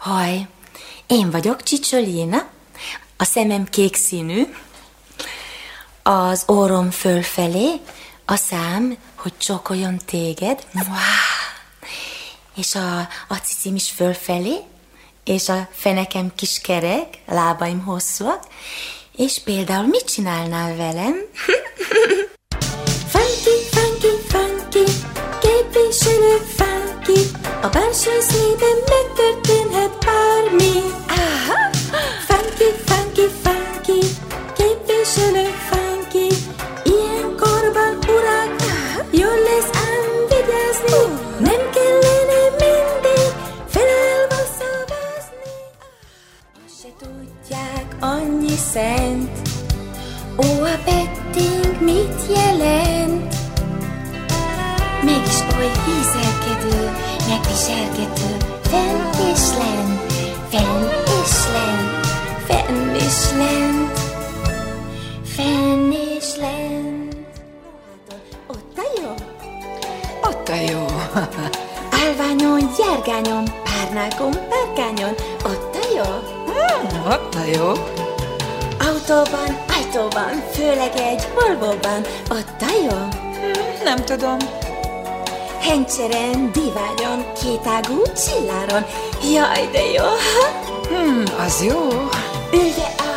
Haj, én vagyok Csicsolina, a szemem kék színű, az orrom fölfelé, a szám, hogy csókoljon téged, és a cicim is fölfelé, és a fenekem kis kerek, lábaim hosszúak, és például mit csinálnál velem? Funky, funky, funky, képviselő funky, a belső szívem megtörténhet bármi. Funky, funky, funky, képviselő funky, ilyenkorban urak, jól lesz ám vigyázni, nem kellene mindig felelva szavazni. Azt se tudják, annyi szent, ó, a petting mit jelent? Mégis oly ízelkedő, megviselkedő, fent és lent, fent és lent, fenn és lent, fenn és lent. Ott a jó? Ott a jó. Állványon, járgányon, párnákon, párkányon, ott a jó? Ott a jó. Autóban, ajtóban, főleg egy Volvo-ban, ott a jó? Nem tudom. Hencseren, diványon, kétágú csilláron, jaj de jó! Az jó. Ülve a